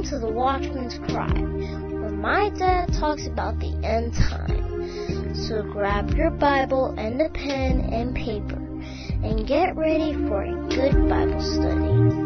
to the Watchman's Cry, where my dad talks about the end time. So grab your Bible and a pen and paper and get ready for a good Bible study.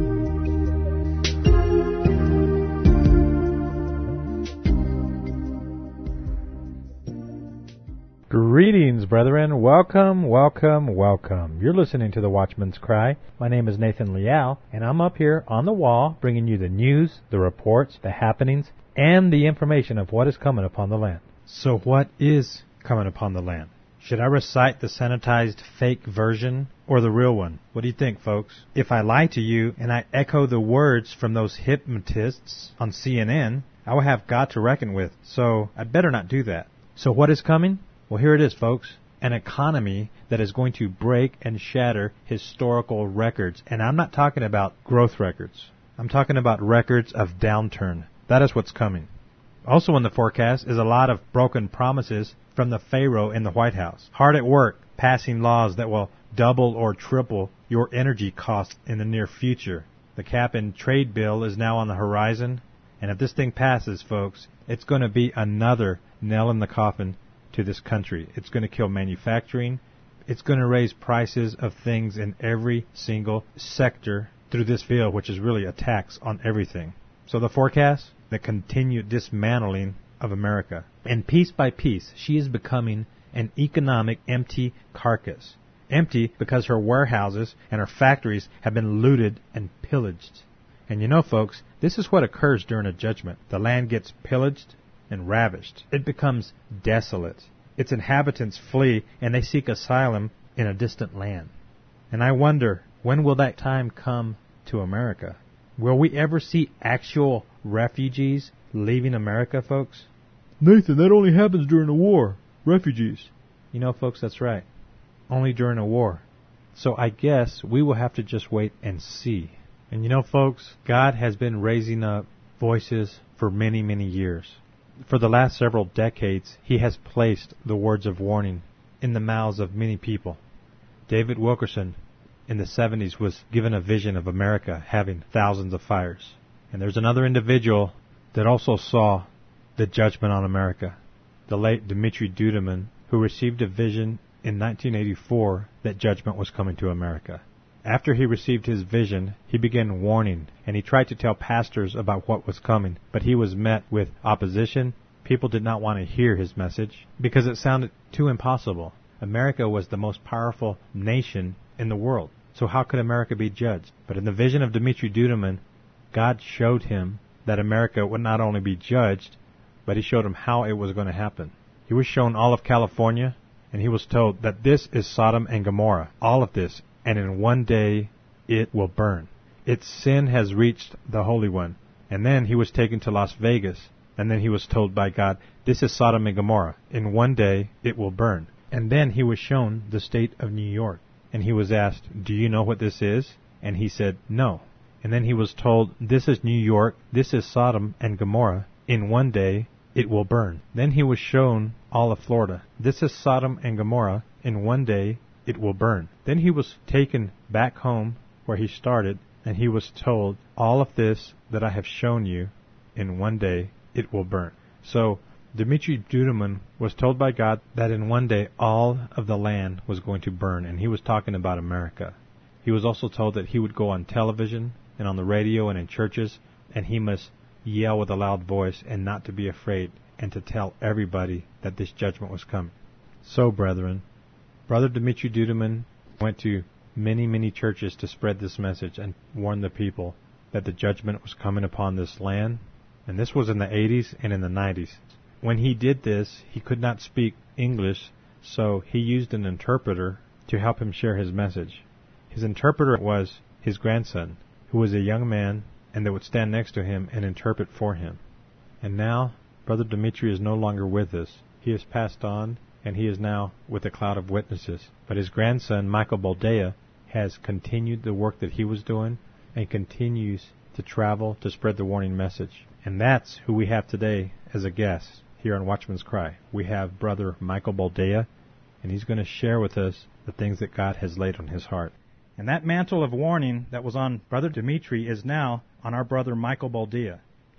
Greetings, brethren. Welcome, welcome, welcome. You're listening to the Watchman's Cry. My name is Nathan Liao, and I'm up here on the wall bringing you the news, the reports, the happenings, and the information of what is coming upon the land. So what is coming upon the land? Should I recite the sanitized fake version or the real one? What do you think, folks? If I lie to you and I echo the words from those hypnotists on CNN, I will have God to reckon with. So I better not do that. So what is coming? Well, here it is, folks. An economy that is going to break and shatter historical records. And I'm not talking about growth records. I'm talking about records of downturn. That is what's coming. Also in the forecast is a lot of broken promises from the Pharaoh in the White House. Hard at work, passing laws that will double or triple your energy costs in the near future. The cap and trade bill is now on the horizon. And if this thing passes, folks, it's going to be another nail in the coffin to this country. It's going to kill manufacturing. It's going to raise prices of things in every single sector through this bill, which is really a tax on everything. So the forecast, the continued dismantling of America. And piece by piece, she is becoming an economic empty carcass. Empty because her warehouses and her factories have been looted and pillaged. And you know, folks, this is what occurs during a judgment. The land gets pillaged and ravished. It becomes desolate. Its inhabitants flee, and they seek asylum in a distant land. And I wonder, when will that time come to America? Will we ever see actual refugees leaving America, folks? Nathan, that only happens during a war. Refugees. You know, folks, that's right. Only during a war. So I guess we will have to just wait and see. And you know, folks, God has been raising up voices for many, many years. For the last several decades, he has placed the words of warning in the mouths of many people. David Wilkerson in the 70s was given a vision of America having thousands of fires. And there's another individual that also saw the judgment on America, the late Dimitri Duduman, who received a vision in 1984 that judgment was coming to America. After he received his vision, he began warning, and he tried to tell pastors about what was coming, but he was met with opposition. People did not want to hear his message because it sounded too impossible. America was the most powerful nation in the world, so how could America be judged? But in the vision of Dimitri Duduman, God showed him that America would not only be judged, but he showed him how it was going to happen. He was shown all of California, and he was told that this is Sodom and Gomorrah, all of this. And in one day it will burn. Its sin has reached the Holy One. And then he was taken to Las Vegas, and then he was told by God, this is Sodom and Gomorrah. In one day it will burn. And then he was shown the state of New York. And he was asked, do you know what this is? And he said, no. And then he was told, this is New York, this is Sodom and Gomorrah. In one day it will burn. Then he was shown all of Florida. This is Sodom and Gomorrah. In one day it will burn. Then he was taken back home where he started, and he was told, all of this that I have shown you, in one day it will burn. So Dimitri Duduman was told by God that in one day all of the land was going to burn, and he was talking about America. He was also told that he would go on television and on the radio and in churches, and he must yell with a loud voice and not to be afraid and to tell everybody that this judgment was coming. So, brethren, Brother Dimitri Duduman went to many, many churches to spread this message and warn the people that the judgment was coming upon this land. And this was in the 80s and in the 90s. When he did this, he could not speak English, so he used an interpreter to help him share his message. His interpreter was his grandson, who was a young man, and that would stand next to him and interpret for him. And now, Brother Dimitri is no longer with us. He has passed on, and he is now with a cloud of witnesses. But his grandson, Michael Boldea, has continued the work that he was doing and continues to travel to spread the warning message. And that's who we have today as a guest here on Watchman's Cry. We have Brother Michael Boldea, and he's going to share with us the things that God has laid on his heart. And that mantle of warning that was on Brother Dimitri is now on our brother Michael Boldea.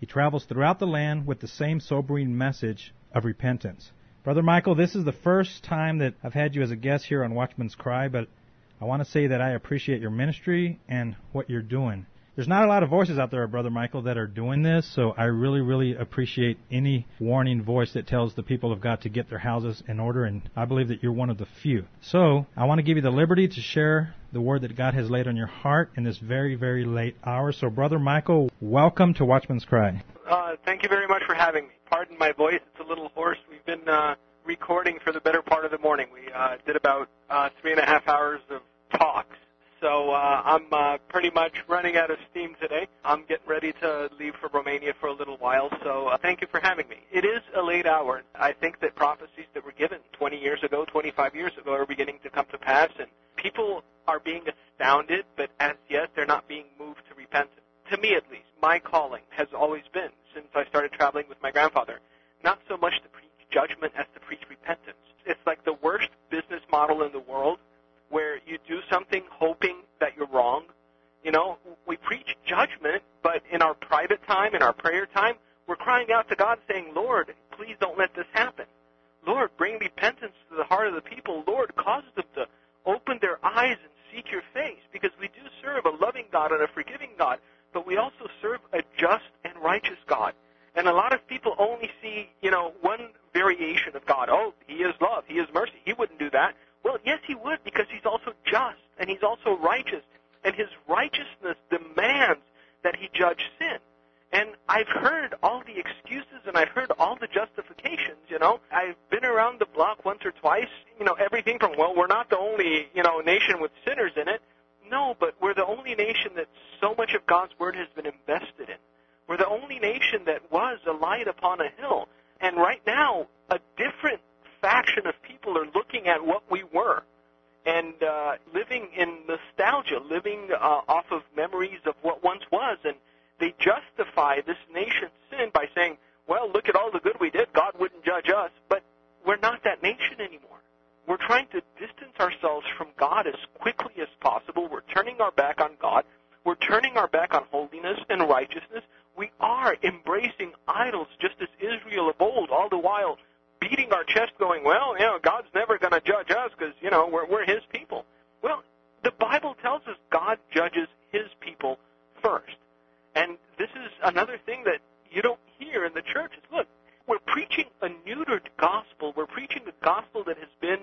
He travels throughout the land with the same sobering message of repentance. Brother Michael, this is the first time that I've had you as a guest here on Watchman's Cry, but I want to say that I appreciate your ministry and what you're doing. There's not a lot of voices out there, Brother Michael, that are doing this, so I really, really appreciate any warning voice that tells the people of God to get their houses in order, and I believe that you're one of the few. So, I want to give you the liberty to share the word that God has laid on your heart in this very, very late hour. So, Brother Michael, welcome to Watchman's Cry. Thank you very much for having me. Pardon my voice, it's a little hoarse. We've been recording for the better part of the morning. We did about 3.5 hours of talks. So I'm pretty much running out of steam today. I'm getting ready to leave for Romania for a little while, so thank you for having me. It is a late hour. I think that prophecies that were given 20 years ago, 25 years ago are beginning to come to pass, and people are being astounded, but as yet they're not being moved to repentance. To me, at least, my calling has always been, since I started traveling with my grandfather, not so much to preach judgment as to preach repentance. It's like the worst business model in the world, where you do something hoping that you're wrong. You know, we preach judgment, but in our private time, in our prayer time, we're crying out to God saying, Lord, please don't let this happen. Lord, bring repentance to the heart of the people. Lord, cause them to open their eyes and seek your face, because we do serve a loving God and a forgiving God, but we also serve a just and righteous God. And a lot of people only see, one variation of God. Oh, he is love, he is mercy. He wouldn't do that. Well, yes, he would, because he's also just, and he's also righteous, and his righteousness demands that he judge sin. And I've heard all the excuses, and I've heard all the justifications, I've been around the block once or twice, everything from, well, we're not the only, nation with sinners in it. No, but we're the only nation that so much of God's Word has been invested in. We're the only nation that was a light upon a hill. And right now, a different faction of people are looking at what we were and living in nostalgia, living off of memories of what once was, and they justify this nation's sin by saying, well, look at all the good we did, God wouldn't judge us, but we're not that nation anymore. We're trying to distance ourselves from God as quickly as possible. We're turning our back on God. We're turning our back on holiness and righteousness. We are embracing idols just as Israel of old, all the while beating our chest going, well, God's never going to judge us because, we're his people. Well, the Bible tells us God judges his people first. And this is another thing that you don't hear in the churches. Look, we're preaching a neutered gospel. We're preaching a gospel that has been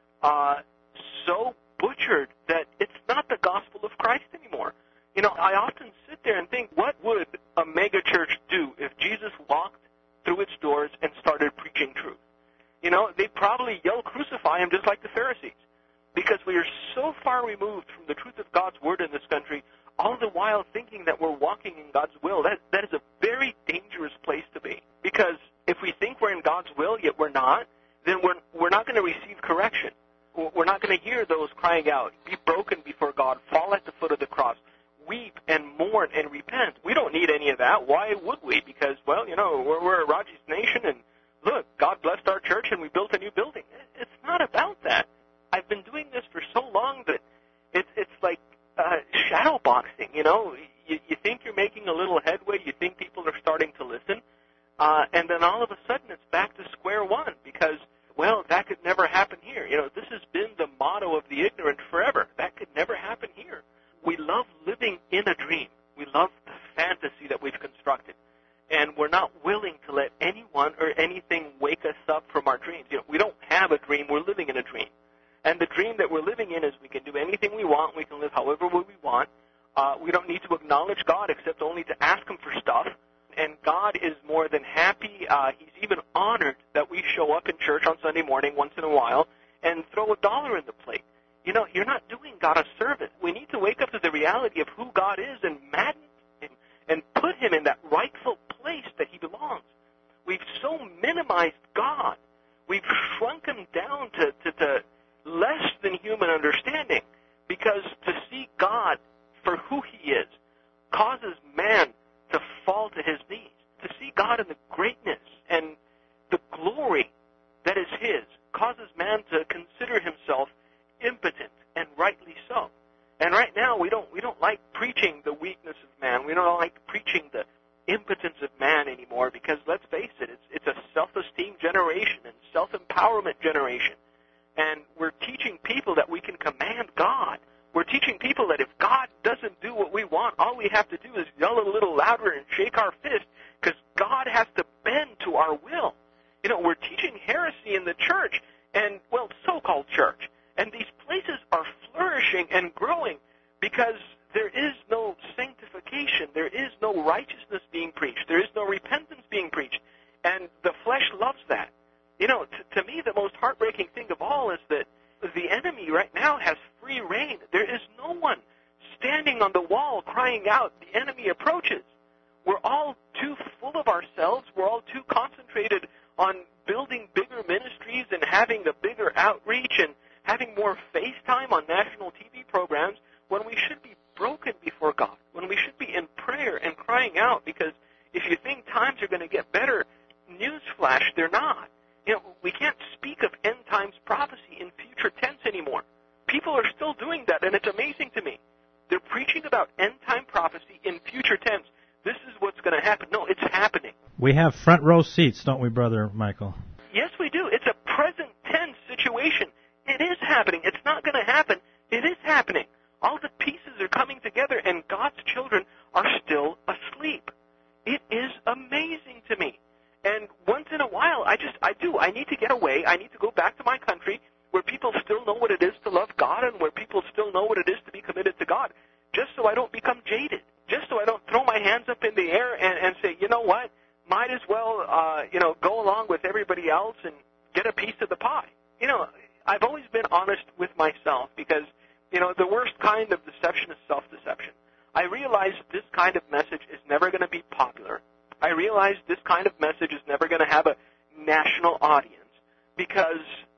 so butchered that it's not the gospel of Christ anymore. I often sit there and think, what would a mega church do if Jesus walked through its doors and started preaching truth? They'd probably yell, crucify him, just like the Pharisees, because we are so far removed from the truth of God's Word in this country, all the while thinking that we're walking in God's will. That is a very dangerous place to be, because if we think we're in God's will, yet we're not, then we're not going to receive correction. We're not going to hear those crying out, be broken before God, fall at the foot of the cross, weep and mourn and repent. We don't need any of that. Why would we? Because, well, we're a Raji's nation, and look, God blessed our church and we built a new building. It's not about that. I've been doing this for so long that it's like shadow boxing, You think you're making a little headway, you think people are starting to listen, and then all of a sudden it's back to square one because, well, that could never happen here. This has been the motto of the ignorant forever. That could never happen here. We love living in a dream. We love the fantasy that we've constructed. And we're not willing to let anyone or anything wake us up from our dreams. We don't have a dream. We're living in a dream. And the dream that we're living in is we can do anything we want. We can live however we want. We don't need to acknowledge God except only to ask him for stuff. And God is more than happy. He's even honored that we show up in church on Sunday morning once in a while and throw $1 in the plate. You're not doing God a service. We need to wake up to the reality of who God is and madden him and put him in that rightful place that he belongs. We've so minimized God. We've shrunk him down to less than human understanding, because to see God for who he is causes man to fall to his knees. To see God in the greatness and the glory that is his causes man to consider himself impotent, and rightly so. And right now we don't like preaching the weakness of man. We don't like preaching the impotence of man let's face it, it's a self-esteem generation and self-empowerment generation. And we're teaching people that we can command God. We're teaching people that if God doesn't do what we want, all we have to do is yell a little louder and shake our fist because God has to bend to our will. You know, we're teaching heresy in the church and, well, so-called church. And these places are flourishing and growing because there is no sanctification. There is no righteousness being preached. There is no repentance being preached. And the flesh loves that. You know, to me, the most heartbreaking thing of all is that the enemy right now has free reign. There is no one standing on the wall crying out, the enemy approaches. We're all too full of ourselves. We're all too concentrated on building bigger ministries and having a bigger outreach and having more face time on national TV programs when we should be broken before God, when we should be in prayer and crying out, because if you think times are going to get better, newsflash, they're not. You know, we can't speak of end times prophecy in future tense anymore. People are still doing that, and it's amazing to me. They're preaching about end time prophecy in future tense. This is what's going to happen. No, it's happening. We have front row seats, don't we, Brother Michael? Yes, we do. It's a present tense situation. It is happening. It's not going to happen. It is happening. All the pieces are coming together, and God's children are still asleep. It is amazing to me. And once in a while, I need to get away. I need to go back to my country where people still know what it is to love God and where people still know what it is to be committed to God, just so I don't become jaded, just so I don't throw my hands up in the air and say, you know what, might as well, go along with everybody else and get a piece of the pie. You know, I've always been honest with myself because, you know, the worst kind of deception is self-deception. I realize this kind of message is never going to be popular. I realize this kind of message is never going to have a national audience because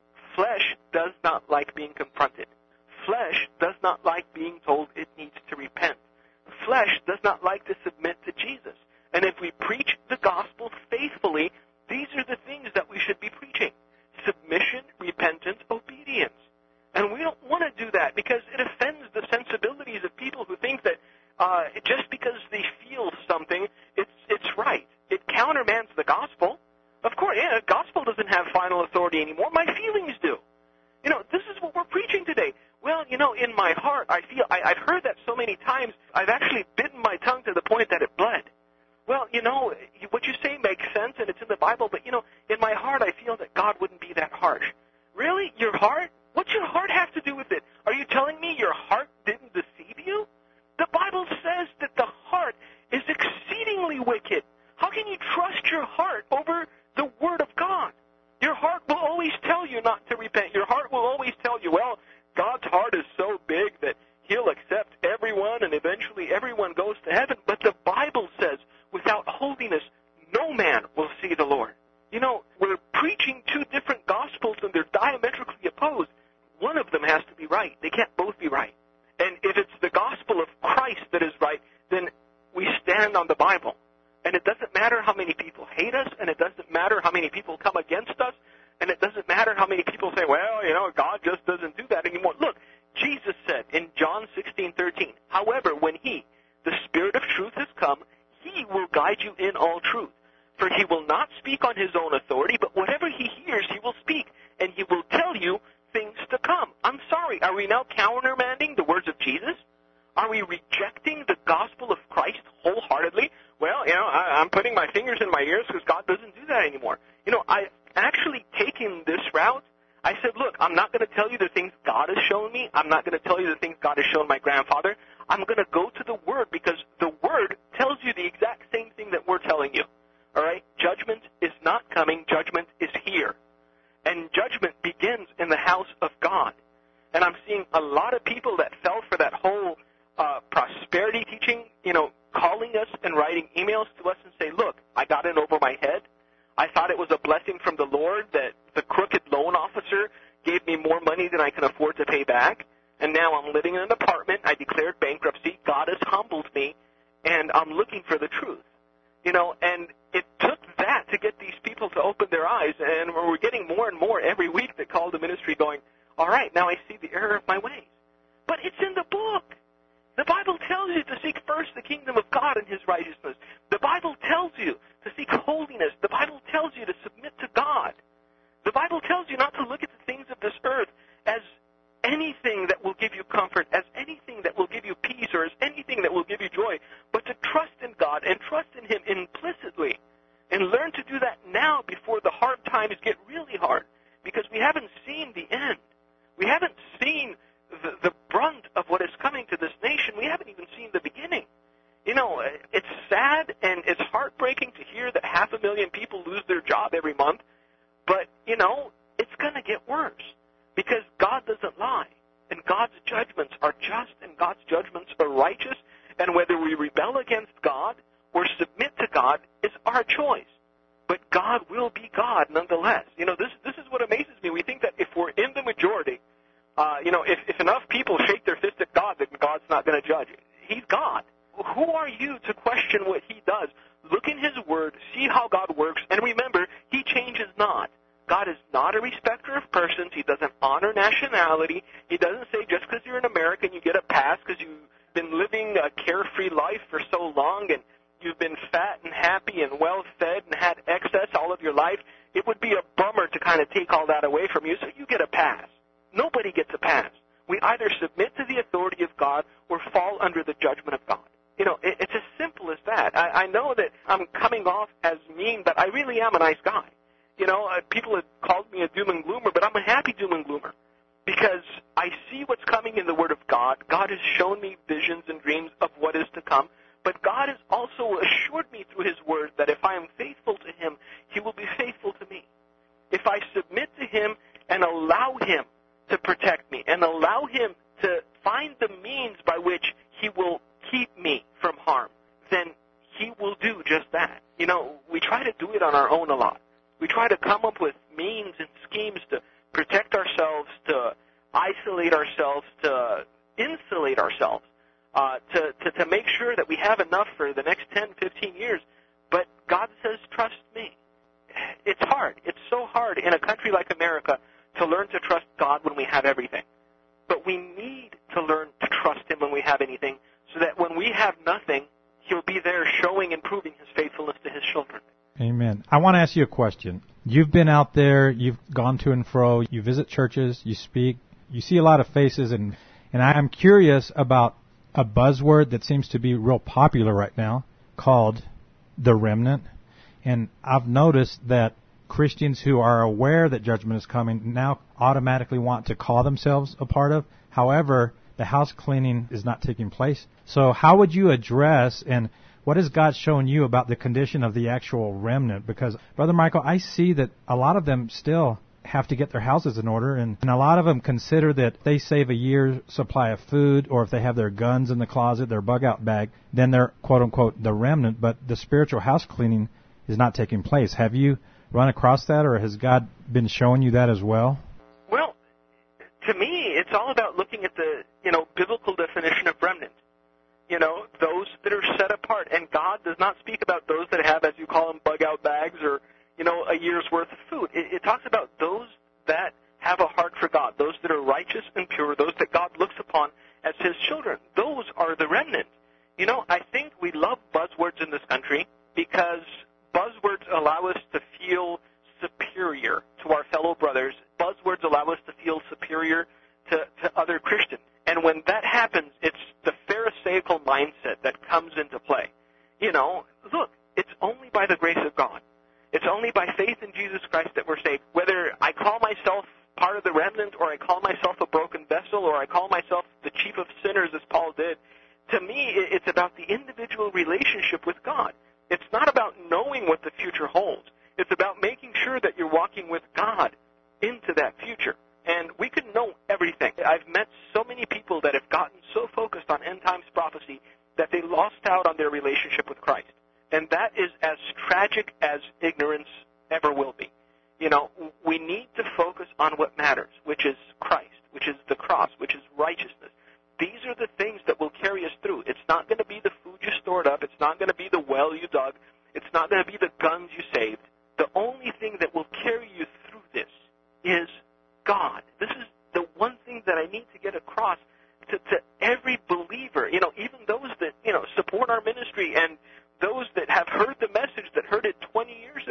flesh does not like being confronted. Flesh does not like being told it needs to repent. Flesh does not like to submit to Jesus. And if we preach the gospel faithfully, these are the things that we should be preaching. Submission, repentance, obedience. And we don't want to do that because it offends the sensibilities of people who think that just because they feel something, it's right. It countermands the gospel. Of course, the gospel doesn't have final authority anymore. My feelings do. You know, this is what we're preaching today. Well, you know, in my heart, I feel, I've heard that so many times, I've actually bitten my tongue to the point that it bled. Well, you know, what you say makes sense, and it's in the Bible, but, you know, in my heart, I feel that God wouldn't be that harsh. Really? Your heart? What's your heart have to do with it? Are you telling me your heart didn't deceive you? The Bible says that the heart is exceedingly wicked. How can you trust your heart over the Word of God? Your heart will always tell you not to repent. Your heart will always tell you, well, God's heart is so big that He'll accept everyone and eventually everyone goes to heaven. But the Bible says, without holiness, no man will see the Lord. You know, we're preaching two different gospels and they're diametrically opposed. One of them has to be right. They can't both be right. And if it's the gospel of Christ that is right, then we stand on the Bible. And it doesn't matter how many people hate us, and it doesn't matter how many people come against us, and it doesn't matter how many people say, well, you know, God just doesn't do that anymore. Look, Jesus said in John 16:13, however, when He, the Spirit of truth, has come, He will guide you in all truth. For He will not speak on His own authority, but whatever He hears, He will speak, and He will tell you things to come. I'm sorry, are we now countermanding the words of Jesus? Are we rejecting the gospel of Christ wholeheartedly? Well, you know, I'm putting my fingers in my ears because God doesn't do that anymore. You know, I actually taken this route. I said, look, I'm not going to tell you the things God has shown me. I'm not going to tell you the things God has shown my grandfather. I'm going to go to the Word because the Word tells you the exact same thing that we're telling you. All right? Judgment is not coming. Judgment is here. And judgment begins in the house of God. And I'm seeing a lot of people that fell for that whole prosperity teaching, you know, calling us and writing emails to us and say, look, I got in over my head. I thought it was a blessing from the Lord that the crooked loan officer gave me more money than I can afford to pay back. And now I'm living in an apartment. I declared bankruptcy. God has humbled me, and I'm looking for the truth. You know, and it took that to get these people to open their eyes. And we're getting more and more every week that call the ministry going, all right, now I see the error of my ways. But it's in the book. The Bible tells you to seek first the kingdom of God and His righteousness. The Bible tells you to seek holiness. The Bible tells you to submit to God. The Bible tells you not to look at the things of this earth as anything that will give you comfort, as anything that will give you peace, or as anything that will give you joy, but to trust in God and trust in Him implicitly. And learn to do that now before the hard times get really hard, because we haven't seen the end. We haven't seen the brunt of what is coming to this nation. We haven't even seen the beginning. You know, it's sad and it's heartbreaking to hear that 500,000 people lose their job every month, but, you know, it's going to get worse because God doesn't lie, and God's judgments are just and God's judgments are righteous, and whether we rebel against God or submit to God is our choice. But God will be God nonetheless. You know, this is what amazes me. We think that if we're in the majority, if enough people shake their fist at God, then God's not going to judge. He's God. Who are you to question what He does? Look in His Word, see how God works, and remember, He changes not. God is not a respecter of persons. He doesn't honor nationality. He doesn't say just because you're an American you get a pass because you've been living a carefree life for so long and you've been fat and happy and well-fed and had excess all of your life. It would be a bummer to kind of take all that away from you, so you get a pass. Nobody gets a pass. We either submit to the authority of God or fall under the judgment of God. You know, it's as simple as that. I know that I'm coming off as mean, but I really am a nice guy. You know, people have called me a doom and gloomer, but I'm a happy doom and gloomer because I see what's coming in the Word of God. God has shown me visions and dreams of what is to come, but God has also assured me through His Word that if I am faithful to Him, He will be faithful to me. If I submit to Him and allow Him to protect me and allow Him to find the means by which He will keep me from harm, then He will do just that. You know, we try to do it on our own a lot. We try to come up with means and schemes to protect ourselves, to isolate ourselves, to insulate ourselves, to make sure that we have enough for the next 10, 15 years. But God says, trust me. It's hard. It's so hard in a country like America to learn to trust God when we have everything. But we need to learn to trust Him when we have anything so that when we have nothing, He'll be there showing and proving His faithfulness to His children. Amen. I want to ask you a question. You've been out there, you've gone to and fro, you visit churches, you speak, you see a lot of faces, and I am curious about a buzzword that seems to be real popular right now called the remnant. And I've noticed that Christians who are aware that judgment is coming now automatically want to call themselves a part of. However, the house cleaning is not taking place. So how would you address and what has God shown you about the condition of the actual remnant? Because, Brother Michael, I see that a lot of them still have to get their houses in order, and a lot of them consider that they save a year's supply of food, or if they have their guns in the closet, their bug-out bag, then they're, quote-unquote, the remnant, but the spiritual house cleaning is not taking place. Have you run across that, or has God been showing you that as well? Well, to me, it's all about looking at the, biblical definition of remnant. Those that are set apart. And God does not speak about those that have, as you call them, bug-out bags or, a year's worth of food. It talks about those that have a heart for God, those that are righteous and pure, those that God looks upon as His children. Those are the remnant. I think we love buzzwords in this country because buzzwords allow us to feel superior to our fellow brothers. Buzzwords allow us to feel superior to other Christians. And when that happens, it's the Pharisaical mindset that comes into play. Look, it's only by the grace of God. It's only by faith in Jesus Christ that we're saved. Whether I call myself part of the remnant or I call myself a broken vessel or I call myself the chief of sinners as Paul did, to me it's about the individual relationship with God. It's not about knowing what the future holds. It's about making sure that you're walking with God into that future. And we can know everything. I've met so many people that have gotten so focused on end times prophecy that they lost out on their relationship with Christ. And that is as tragic as ignorance ever will be. We need to focus on what matters, which is Christ, which is the cross, which is righteousness. These are the things that will carry us through. It's not going to be the food you stored up. It's not going to be the well you dug. It's not going to be the guns you saved. The only thing that will carry you through this is God. This is the one thing that I need to get across to every believer, even those that, support our ministry and those that have heard the message that heard it 20 years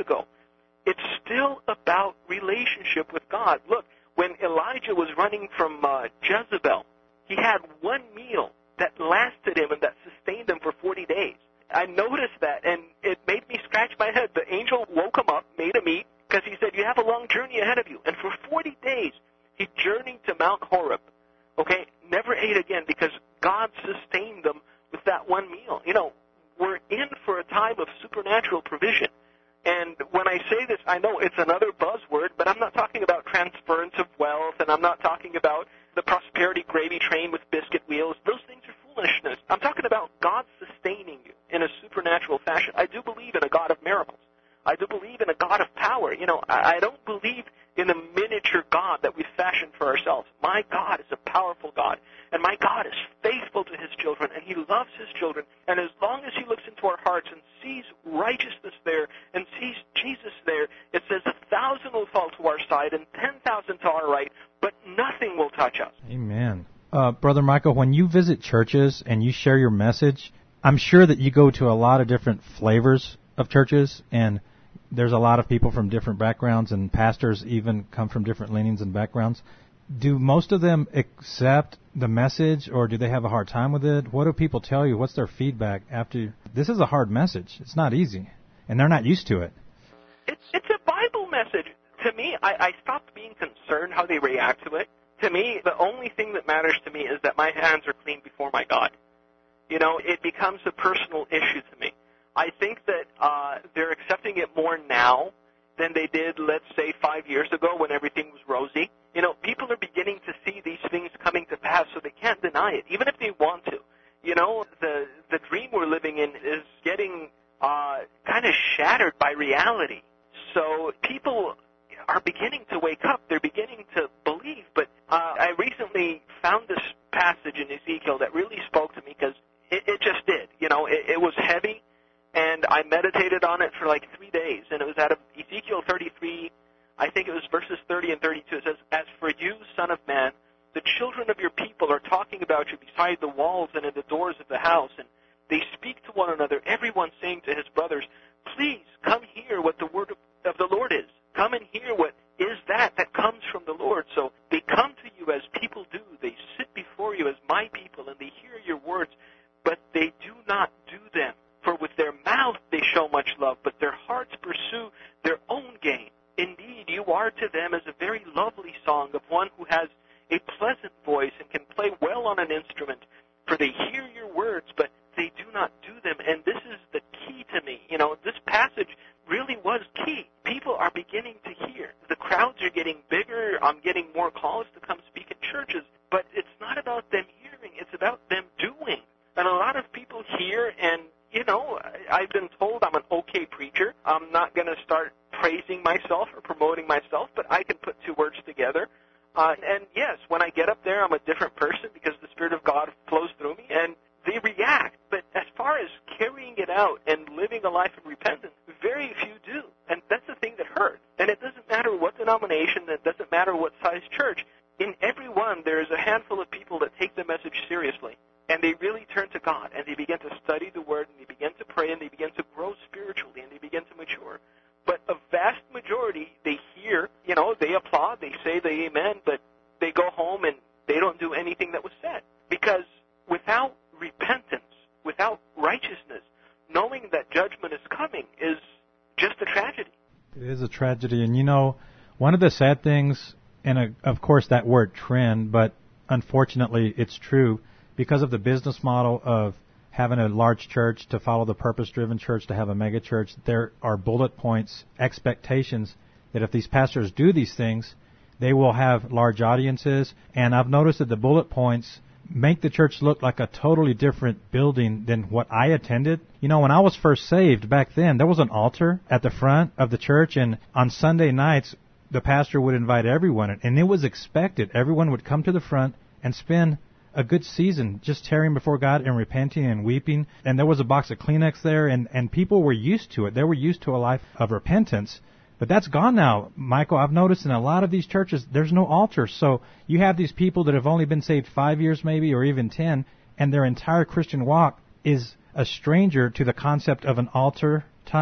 ago. It's still about relationship with God. Look, when Elijah was running from Jezebel, he had one meal that lasted him and that sustained him for 40 days. I noticed that, and it made me scratch my head. The angel woke him up, made him eat, because he said, you have a long journey ahead of you. And for 40 days, he journeyed to Mount Horeb, okay, never ate again because God sustained them with that one meal. You know, we're in for a time of supernatural provision. And when I say this, I know it's another buzzword, but I'm not talking about transference of wealth, and I'm not talking about the prosperity gravy train with biscuit wheels. Those things are foolishness. I'm talking about God sustaining you in a supernatural fashion. I do believe in a God of miracles. I do believe in a God of power. You know, I don't believe in a miniature God that we've fashioned for ourselves. My God is a powerful God, and my God is faithful to His children, and He loves His children. And as long as He looks into our hearts and sees righteousness there and sees Jesus there, it says 1,000 will fall to our side and 10,000 to our right, but nothing will touch us. Amen. Brother Michael, when you visit churches and you share your message, I'm sure that you go to a lot of different flavors of churches, and there's a lot of people from different backgrounds, and pastors even come from different leanings and backgrounds. Do most of them accept the message, or do they have a hard time with it? What do people tell you? What's their feedback after? This is a hard message. It's not easy, and they're not used to it. It's a Bible message. To me, I stopped being concerned how they react to it. To me, the only thing that matters to me is that my hands are clean before my God. You know, it becomes a personal issue to me. I think that they're accepting it more now than they did, let's say, 5 years ago when everything was rosy. You know, people are beginning to see these things coming to pass, so they can't deny it, even if they want to. You know, the dream we're living in is getting kind of shattered by reality. So people are beginning to wake up. They're beginning to believe. But I recently found this passage in Ezekiel that really spoke to me because it just did. You know, it was heavy. And I meditated on it for like 3 days, and it was out of Ezekiel 33, I think it was verses 30 and 32. It says, as for you, son of man, the children of your people are talking about you beside the walls and in the doors of the house, and they speak to one another, everyone saying to his brothers, please come hear what the word of the Lord is. Come and hear what is that comes from the Lord. So they come to you as people do. They sit before you as my people, and they hear your words, but they do not do them. For with their mouth they show much love, but their hearts pursue their own gain. Indeed, you are to them as a very lovely song of one who has a pleasant voice and can play well on an instrument. For they hear your words, but they do not do them. And this is the key to me. You know, this passage really was key. People are beginning to hear. The crowds are getting bigger. I'm getting more calls to come speak in churches. But it's not about them hearing. It's about them doing. And a lot of people hear, and you know, I've been told I'm an okay preacher. I'm not going to start praising myself or promoting myself, but I can put two words together. And yes, when I get up there, I'm a different person because the Spirit of God flows through me, and they react. But as far as carrying it out and living a life of repentance, very few do. And that's the thing that hurts. And it doesn't matter what denomination, it doesn't matter what size church. In every one, there's a handful of people that take the message seriously. And they really turn to God, and they begin to study the Word, and they begin to pray, and they begin to grow spiritually, and they begin to mature. But a vast majority, they hear, you know, they applaud, they say the amen, but they go home and they don't do anything that was said. Because without repentance, without righteousness, knowing that judgment is coming is just a tragedy. It is a tragedy. And, you know, one of the sad things, and of course that word trend, but unfortunately it's true, because of the business model of having a large church to follow the purpose-driven church, to have a mega church, there are bullet points, expectations that if these pastors do these things, they will have large audiences. And I've noticed that the bullet points make the church look like a totally different building than what I attended. You know, when I was first saved back then, there was an altar at the front of the church, and on Sunday nights, the pastor would invite everyone, and it was expected. Everyone would come to the front and spend a good season just tearing before God and repenting and weeping. And there was a box of Kleenex there, and people were used to it. They were used to a life of repentance. But that's gone now, Michael. I've noticed in a lot of these churches, there's no altar. So you have these people that have only been saved 5 years maybe, or even 10, and their entire Christian walk is a stranger to the concept of an altar time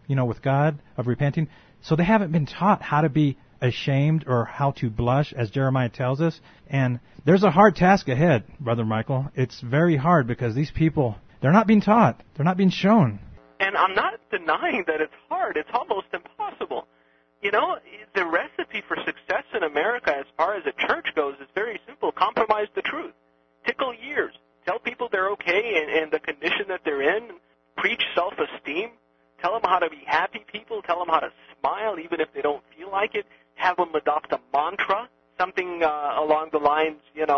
with God, of repenting. So they haven't been taught how to be ashamed or how to blush, as Jeremiah tells us. And there's a hard task ahead, Brother Michael. It's very hard because these people, they're not being taught. They're not being shown. And I'm not denying that it's hard. It's almost impossible. The recipe for success in America as far as a church goes is very simple. Compromise the truth. Tickle ears. Tell people they're okay in the condition that they're in. Preach self-esteem. Tell them how to be happy people. Tell them how to smile even if they don't feel like it. Have them adopt a mantra, something along the lines,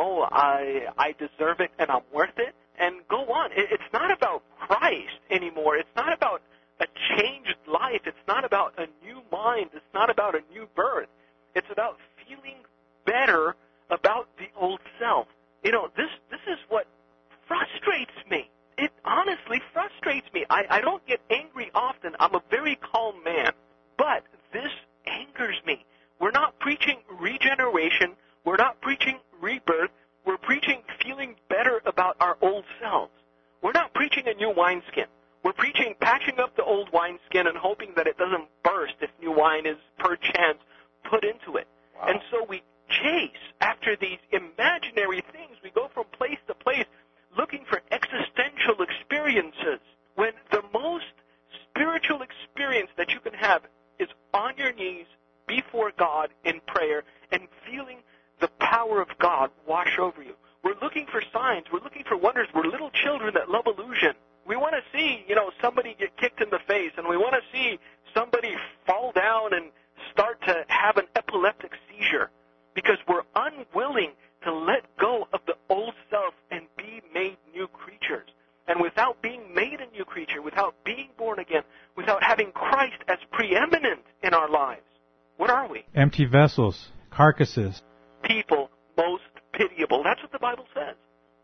I deserve it and I'm worth it. And go on. It's not about Christ anymore. It's not about a changed life. It's not about a new mind. It's not about a new birth. It's about feeling better about the old self. This is what frustrates me. It honestly frustrates me. I don't get angry often. I'm a very calm man. But this angers me. We're not preaching regeneration. We're not preaching rebirth. We're preaching feeling better about our old selves. We're not preaching a new wineskin. We're preaching patching up the old wineskin and hoping that it doesn't burst if new wine is perchance put into it. Wow. And so we chase after these imaginary things. We go from place to place looking for existential experiences when the most spiritual experience that you can have is on your knees before God in prayer and feeling the power of God wash over you. We're looking for signs. We're looking for wonders. We're little children that love illusion. We want to see, somebody get kicked in the face, and we want to see somebody fall down and start to have an epileptic seizure because we're unwilling to let go of the old self and be made new creatures. And without being made a new creature, without being born again, without having Christ as preeminent in our lives, what are we? Empty vessels, carcasses. People most pitiable. That's what the Bible says.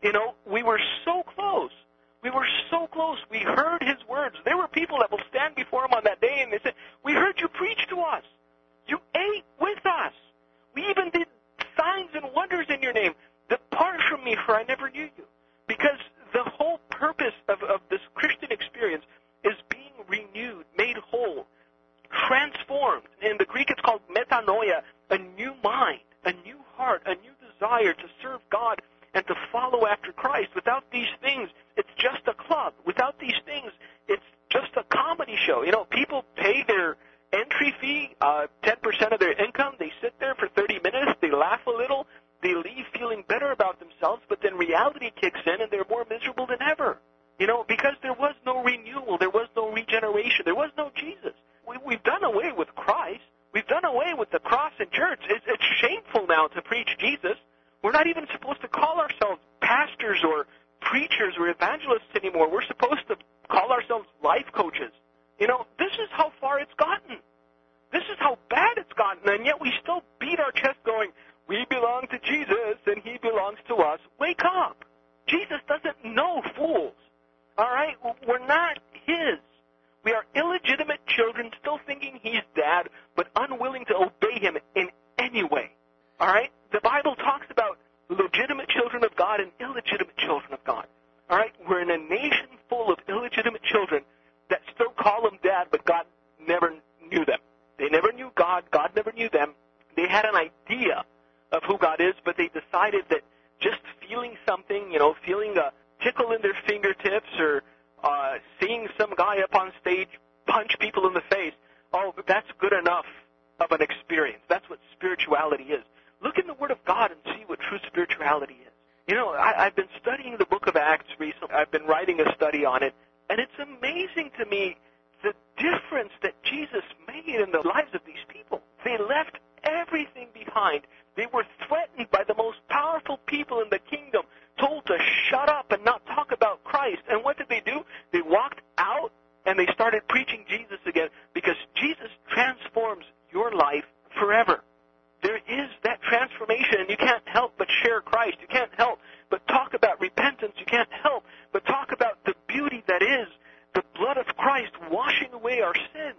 We were so close. We were so close. We heard his words. There were people that will stand before him on that day and they said, we heard you preach to us. You ate with us. We even did signs and wonders in your name. Depart from me, for I never knew you. Because the whole purpose of this Christian experience is being renewed, made whole, transformed. In the Greek it's called metanoia, a new mind, a new heart, a new desire to serve God and to follow after Christ. Without these things, it's just a club. Without these things, it's just a comedy show. People pay their entry fee, 10% of their income. They sit there for 30 minutes. They laugh a little. They leave feeling better about themselves, but then reality kicks in and they're more miserable than ever. Because there was no renewal. There was no regeneration. There was no Jesus. We've done away with Christ. We've done away with the cross and church. It's shameful now to preach Jesus. We're not even supposed to call ourselves pastors or preachers or evangelists anymore. We're supposed to call ourselves life coaches. This is how far it's gotten. This is how bad it's gotten, and yet we still beat our chest going, we belong to Jesus and he belongs to us. Wake up. Jesus doesn't know fools. All right? We're not his. We are illegitimate children still thinking he's dad, but unwilling to obey him in any way. All right? The Bible talks about legitimate children of God and illegitimate children of God. All right? We're in a nation full of illegitimate children that still call him dad, but God never knew them. They never knew God. God never knew them. They had an idea of who God is, but they decided that just feeling something, feeling a tickle in their fingertips or seeing some guy up on stage punch people in the face, that's good enough of an experience. That's what spirituality is. Look in the Word of God and see what true spirituality is. I've been studying the book of Acts recently. I've been writing a study on it, and it's amazing to me the difference that Jesus made in the lives of these people. They left everything behind. They were threatened by the most powerful people in the kingdom, told to shut up and not talk about Christ. And what did they do? They walked out and they started preaching Jesus again, because Jesus transforms your life forever. There is that transformation, and you can't help but share Christ. You can't help but talk about repentance. You can't help but talk about the beauty that is the blood of Christ washing away our sin.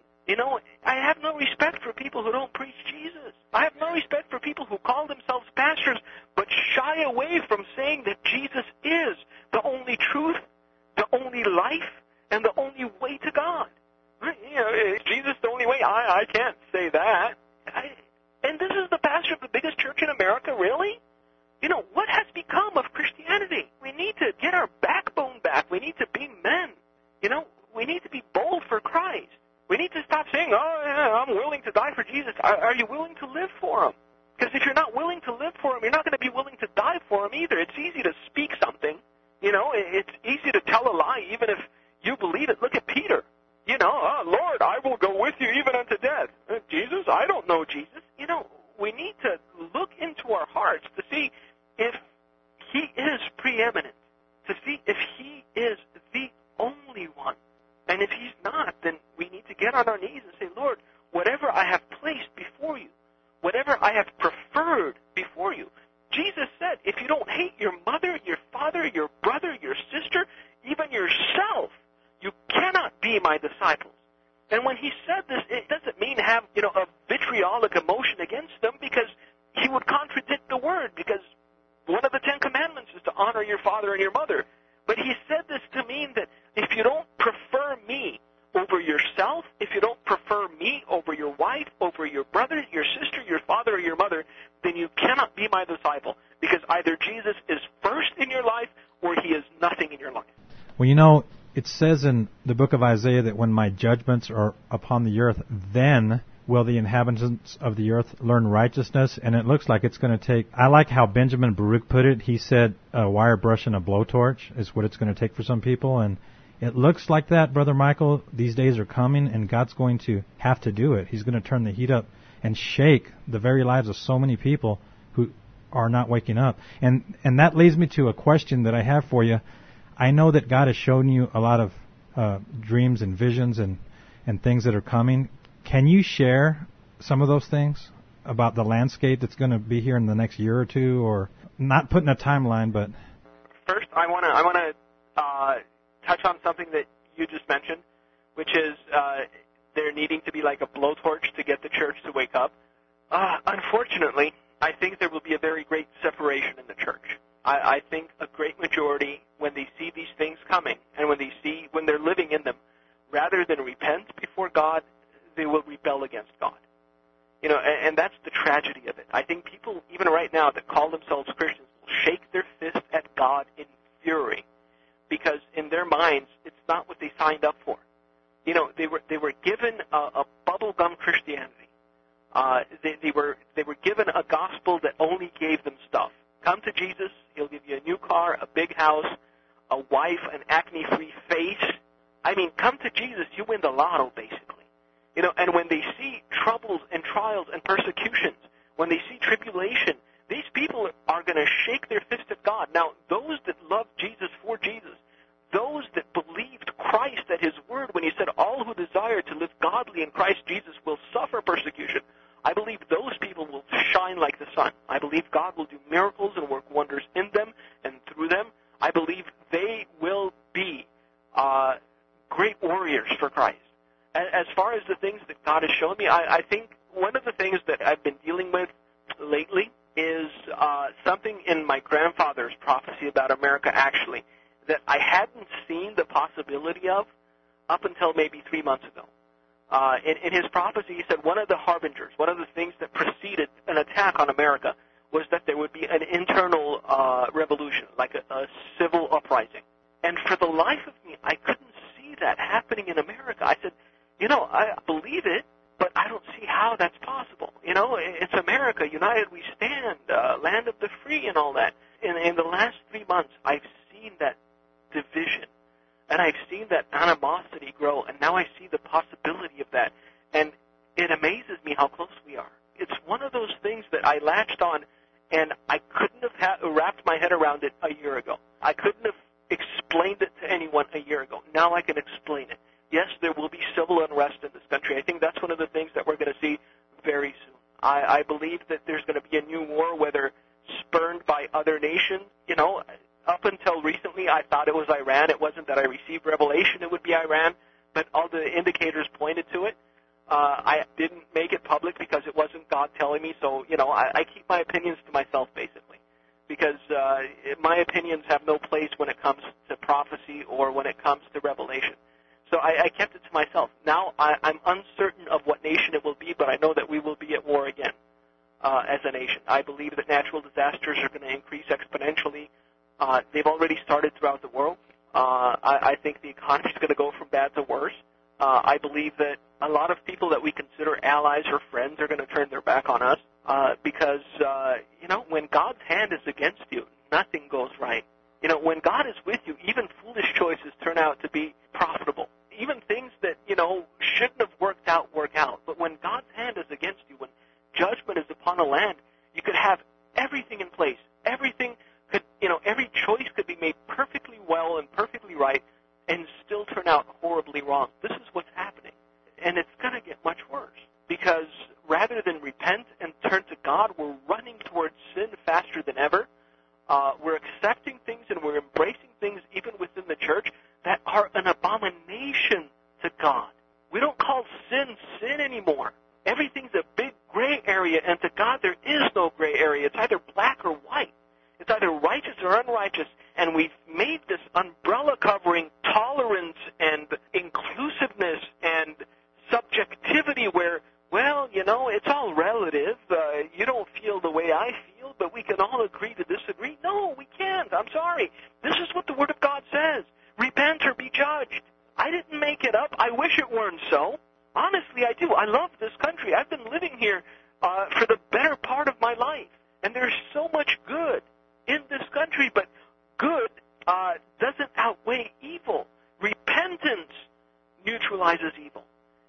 I have no respect for people who don't preach Jesus. I have no respect for people who call themselves pastors but shy away from saying that Jesus is the only truth, the only life, and the only way to God. say that. And this is the pastor of the biggest church in America, really? You know, what has become of Christianity? We need to get our backbone back. We need to be men. You know, we need to be bold for Christ. We need to stop saying, oh, yeah, I'm willing to die for Jesus. Are you willing to live for him? Because if you're not willing to live for him, you're not going to be willing to die for him either. It's easy to speak something. You know, it's easy to tell a lie even if you believe it. Look at Peter. You know, oh, Lord, I will go with you even unto death. Jesus, I don't know Jesus. You know, we need to look into our hearts to see if he is preeminent, to see if he is the only one. And if he's not, then we need to get on our knees and say, Lord, whatever I have placed before you, whatever I have preferred before you. Jesus said, if you don't hate your mother, your father, your brother, your sister, even yourself, you cannot be my disciples. And when he said this, it doesn't mean have, you know, a vitriolic emotion against them, because he would contradict the word, because one of the 10 Commandments is to honor your father and your mother. But he said this to mean that if you don't prefer me over yourself, if you don't prefer me over your wife, over your brother, your sister, your father, or your mother, then you cannot be my disciple, because either Jesus is first in your life or he is nothing in your life. Well, you know, it says in the book of Isaiah that when my judgments are upon the earth, then will the inhabitants of the earth learn righteousness. And it looks like it's going to take, I like how Benjamin Baruch put it. He said a wire brush and a blowtorch is what it's going to take for some people. And it looks like that, Brother Michael. These days are coming, and God's going to have to do it. He's going to turn the heat up and shake the very lives of so many people who are not waking up. And that leads me to a question that I have for you. I know that God has shown you a lot of dreams and visions and things that are coming. Can you share some of those things about the landscape that's going to be here in the next year or two, or not putting a timeline, but... First, I want to touch on something that you just mentioned, which is there needing to be like a blowtorch to get the church to wake up. Unfortunately, I think there will be a very great separation in the church. I think a great majority, when they see these things coming, and when they're living in them, rather than repent before God, they will rebel against God. You know, and that's the tragedy of it. I think people, even right now, that call themselves Christians, will shake their fist at God in fury, because in their minds, it's not what they signed up for. You know, they were given a bubblegum Christianity. They were given a gospel that only gave them stuff. Come to Jesus, he'll give you a new car, a big house, a wife, an acne-free face. I mean, come to Jesus, you win the lotto, basically. You know, and when they see troubles and trials and persecutions, when they see tribulation, these people are going to shake their fist at God. Now, those that love Jesus for Jesus, those that believed Christ at his word when he said, all who desire to live godly in Christ Jesus will suffer persecution, I believe those people will shine like the sun. I believe God will do miracles and work wonders in them and through them. I believe they will be great warriors for Christ. As far as the things that God has shown me, I think one of the things that I've been dealing with lately is something in my grandfather's prophecy about America, actually, that I hadn't seen the possibility of up until maybe 3 months ago. In his prophecy, he said one of the harbingers, one of the things that preceded an attack on America, was that there would be an internal revolution, like a civil uprising. And for the life of me, I couldn't see that happening in America. I said, you know, I believe it, but I don't see how that's possible. You know, it's America, united we stand, land of the free and all that. In the last 3 months, I've seen that division, and I've seen that animosity grow, and now I see the possibility of that. And it amazes me how close we are. It's one of those things that I latched on, and I couldn't have wrapped my head around it a year ago. I couldn't have explained it to anyone a year ago. Now I can explain it. Yes, there will be civil unrest in this country. I think that's one of the things that we're going to see very soon. I believe that there's going to be a new war, whether spurned by other nations. You know, up until recently, I thought it was Iran. It wasn't that I received revelation it would be Iran, but all the indicators pointed to it. I didn't make it public because it wasn't God telling me, so, you know, I keep my opinions to myself, basically, because my opinions have no place when it comes to prophecy or when it comes to revelation. So I kept it to myself. Now I'm uncertain of what nation it will be, but I know that we will be at war again as a nation. I believe that natural disasters are going to increase exponentially. They've already started throughout the world. I think the economy is going to go from bad to worse. I believe that a lot of people that we consider allies or friends are going to turn their back on us because, when God's hand is against you, nothing goes right. When God is with you, even foolish choices turn out to be profitable. Even things that, shouldn't have worked out, work out. But when God's hand is against you, when judgment is upon a land, you could have everything in place. Everything could, every choice could be made perfectly well and perfectly right and still turn out horribly wrong. This is what's happening. And it's going to get much worse because rather than repent and turn to God, we're running towards sin faster than ever. We're accepting things and we're embracing things even within the church that are an abomination to God. We don't call sin sin anymore. Everything's a big gray area, and to God there is no gray area. It's either black or white. It's either righteous or unrighteous, and we've made this umbrella covering tolerance and inclusiveness and subjectivity where, it's all relative. You don't feel the way I feel, but we can all agree to disagree. No, we can't. I'm sorry. This is what the Word of God says. Repent or be judged. I didn't make it up. I wish it weren't so. Honestly, I do. I love this country. I've been living here for the better part of my life, and there's so much good in this country, but good doesn't outweigh evil. Repentance neutralizes evil.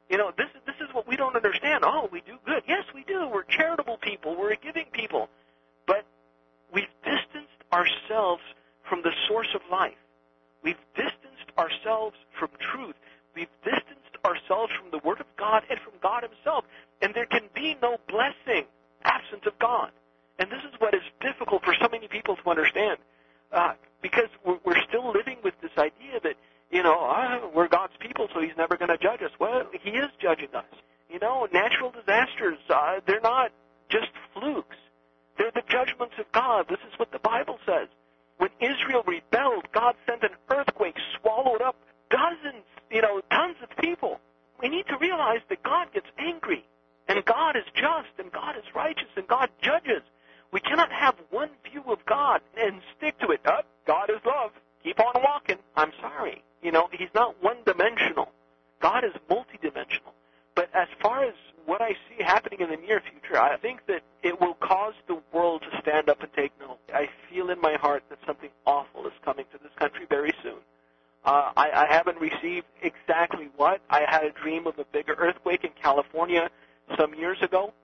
This is what we don't understand. Oh, we do good. Yes, we do. We're charitable people. We're a giving people. But we've distanced ourselves from the source of life. We've distanced ourselves from truth. We've distanced ourselves from the Word of God and from God Himself. And there can be no blessing absent of God. And this is what is difficult for so many people to understand. Because we're still living with this idea that, we're God's people, so He's never going to judge us. Well, He is judging us. Natural disasters, they're not just flukes. They're the judgments of God. This is what the Bible says. When Israel rebelled, God sent an earthquake, swallowed up dozens, tons of people. We need to realize that God gets angry, and God is just, and God is righteous, and God judges. We cannot have one view of God and stick to it. God is love. Keep on walking. I'm sorry. He's not one-dimensional. God is multidimensional. But as far as what I see happening in the near future, I think that it will cause the world to stand up and take note. I feel in my heart that something awful is coming to this country very soon. I haven't received exactly what. I had a dream of a bigger earthquake in California some years ago.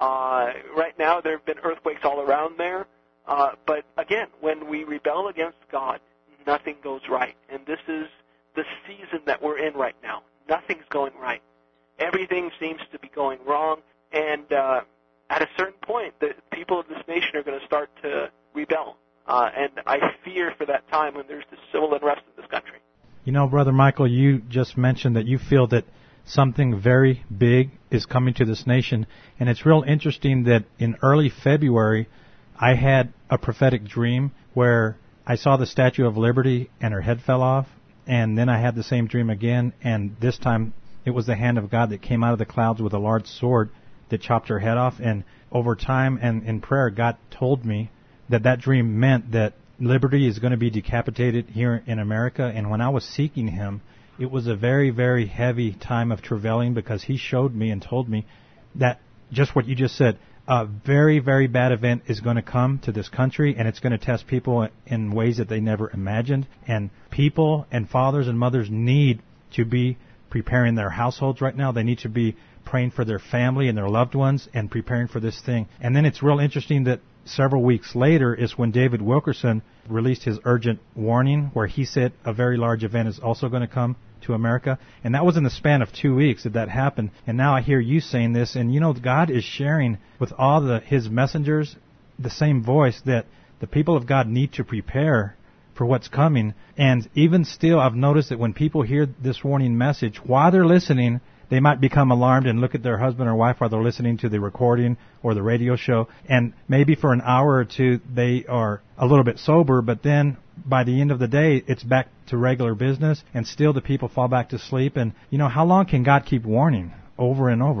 Right now there have been earthquakes all around there. But again, when we rebel against God, nothing goes right. And this is the season that we're in right now. Nothing's going right. Everything seems to be going wrong. And at a certain point, the people of this nation are going to start to rebel. And I fear for that time when there's this civil unrest in this country. Brother Michael, you just mentioned that you feel that something very big is coming to this nation. And it's real interesting that in early February, I had a prophetic dream where I saw the Statue of Liberty and her head fell off. And then I had the same dream again. And this time it was the hand of God that came out of the clouds with a large sword that chopped her head off. And over time and in prayer, God told me that dream meant that liberty is going to be decapitated here in America. And when I was seeking Him, it was a very, very heavy time of travailing because He showed me and told me that just what you just said, a very, very bad event is going to come to this country, and it's going to test people in ways that they never imagined. And people and fathers and mothers need to be preparing their households right now. They need to be praying for their family and their loved ones and preparing for this thing. And then it's real interesting that several weeks later is when David Wilkerson released his urgent warning where he said a very large event is also going to come to America. And that was in the span of 2 weeks that happened. And now I hear you saying this. And God is sharing with all His messengers the same voice that the people of God need to prepare for what's coming. And even still, I've noticed that when people hear this warning message, while they're listening, they might become alarmed and look at their husband or wife while they're listening to the recording or the radio show. And maybe for an hour or two, they are a little bit sober, but then by the end of the day, it's back to regular business, and still the people fall back to sleep. And, how long can God keep warning over and over?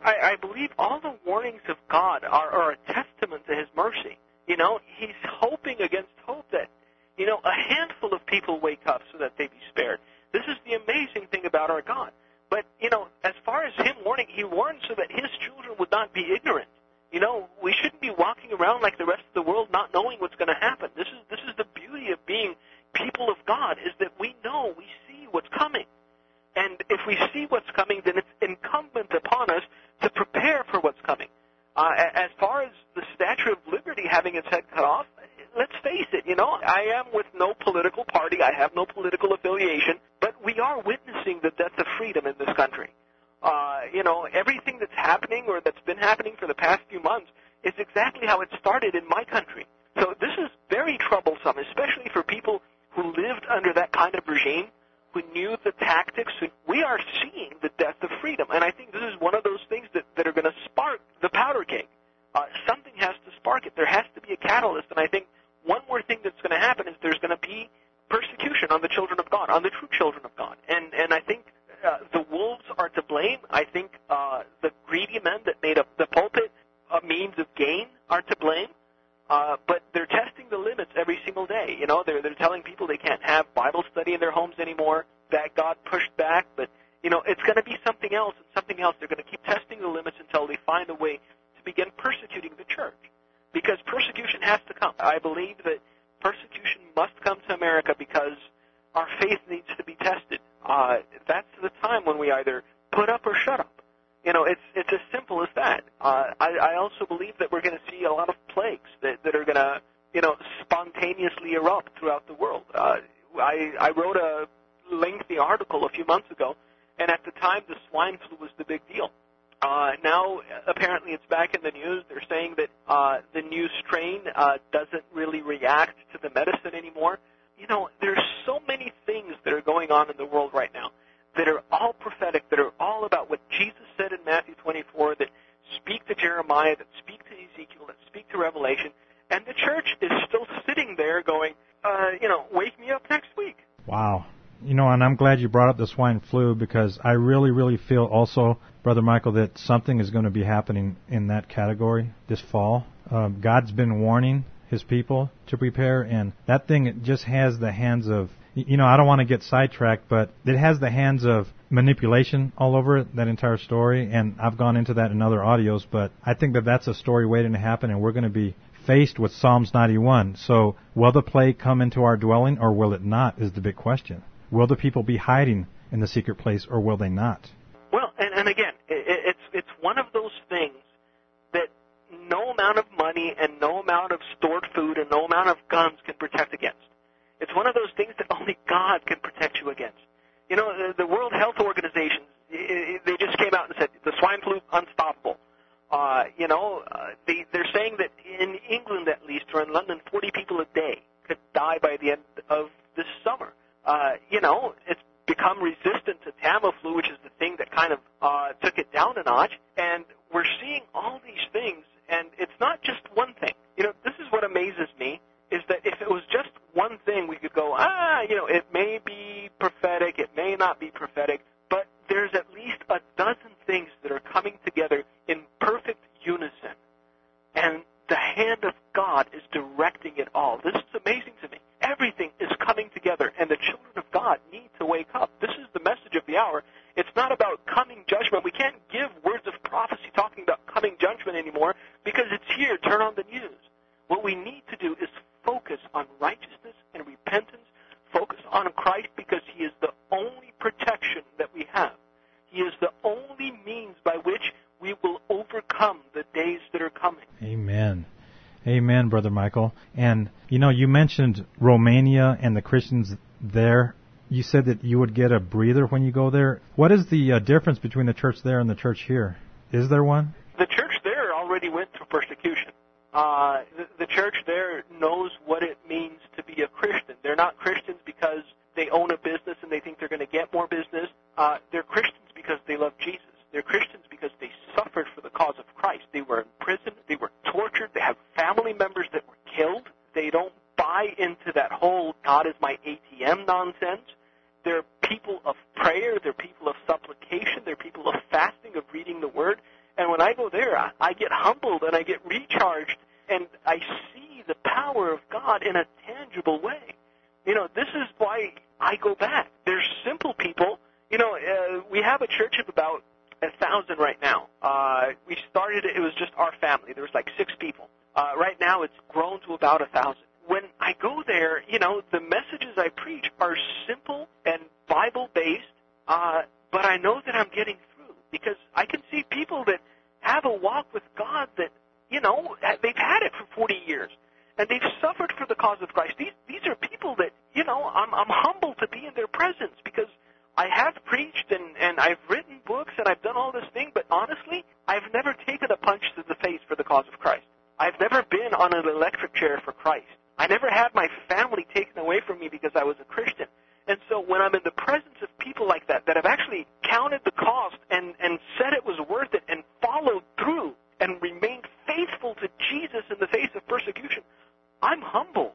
I believe all the warnings of God are a testament to His mercy. You know, He's hoping against hope that, you know, a handful of people wake up so that they be spared. This is the amazing thing about our God. But, you know, as far as Him warning, He warned so that His children would not be ignorant. You know, we shouldn't be walking around like the rest of the world not knowing what's going to happen. This is the beauty of being people of God, is that we know, we see what's coming. And if we see what's coming, then it's incumbent upon us to prepare for what's coming. As far as the Statue of Liberty having its head cut off, let's face it, you know, I am with no political party. I have no political affiliation. But we are witnessing the death of freedom in this country. You know, everything that's happening or that's been happening for the past few months is exactly how it started in my country. So this is very troublesome, especially for people who lived under that kind of regime, who knew the tactics. We are seeing the death of freedom. And I think this is one of those things that are going to spark the powder keg. Something has to spark it. There has to be a catalyst. And I think one more thing that's going to happen is there's going to be persecution on the children of God, on the true children of God. And I think the wolves are to blame. I think the greedy men that made up the pulpit a means of gain are to blame. But they're testing the limits every single day. You know, they're telling people they can't have Bible study in their homes anymore, that God pushed back. But, you know, it's going to be something else and something else. They're going to keep testing the limits until they find a way to begin persecuting the church. Because persecution has to come. I believe that persecution must come to America because our faith needs to be tested. That's the time when we either put up or shut up. You know, it's as simple as that. I also believe that we're going to see a lot of plagues that are going to, you know, spontaneously erupt throughout the world. I wrote a lengthy article a few months ago, and at the time the swine flu was the big deal. Now, apparently it's back in the news. They're saying that the new strain doesn't really react to the medicine anymore. You know, there's so many things that are going on in the world right now that are all prophetic, that are all about what Jesus said in Matthew 24, that speak to Jeremiah, that speak to Ezekiel, that speak to Revelation. And the church is still sitting there going, you know, wake me up next week. Wow. You know, and I'm glad you brought up the swine flu because I really, really feel also, Brother Michael, that something is going to be happening in that category this fall. God's been warning His people to prepare, and that thing just has the hands of, you know, I don't want to get sidetracked, but it has the hands of manipulation all over it, that entire story, and I've gone into that in other audios, but I think that that's a story waiting to happen, and we're going to be faced with Psalms 91. So will the plague come into our dwelling, or will it not, is the big question. Will the people be hiding in the secret place, or will they not? Well, and again, it's one of those things that no amount of money and no amount of stored food and no amount of guns can protect against. It's one of those things that only God can protect you against. You know, the World Health Organization, they just came out and said the swine flu unstoppable. You know, they're saying that in England at least, or in London, 40 people a day could die by the end of this summer. You know, it's become resistant to Tamiflu, which is the thing that kind of took it down a notch. And we're seeing all these things, and it's not just one thing. You know, this is what amazes me, is that if it was just one thing, we could go, you know, it may be prophetic, it may not be prophetic, but there's at least a dozen things that are coming together in perfect unison. And the hand of God is directing it all. This is amazing to me. Everything is coming together, and the children of God need to wake up. This is the message of the hour. It's not about coming judgment. We can't give words of prophecy talking about coming judgment anymore because it's here. Turn on the news. What we need to do is focus on righteousness and repentance, focus on Christ because He is the only protection that we have. He is the only means by which we will overcome the days that are coming. Amen. Amen, Brother Michael. And, you know, you mentioned Romania and the Christians there. You said that you would get a breather when you go there. What is the difference between the church there and the church here? Is there one? The church there already went through persecution. The church there knows what it means to be a Christian. They're not Christians because they own a business and they think they're going to get more business. They're Christians because they love Jesus. They're Christians because they suffered for the cause of Christ. They were in prison. They were tortured. They have family members that were killed. They don't buy into that whole God is my ATM nonsense. They're people of prayer. They're people of supplication. They're people of fasting, of reading the Word. And when I go there, I get humbled and I get recharged, and I see the power of God in a tangible way. This is why I go back. There's simple people. We have a church of about 1,000 right now. We started it was just our family. There was like 6 people. Right now it's grown to about 1,000. When I go there, the messages I preach are simple and Bible-based, but I know that I'm getting through because I can see people that have a walk with God that, they've had it for 40 years, and they've suffered for the cause of Christ. These are people that, I'm humbled to be in their presence because I have preached and I've written books and I've done all this thing, but honestly, I've never taken a punch to the face for the cause of Christ. I've never been on an electric chair for Christ. I never had my family taken away from me because I was a Christian. And so when I'm in the presence of people like that have actually counted the cost and said it was worth it and followed through and remained faithful to Jesus in the face of persecution, I'm humbled.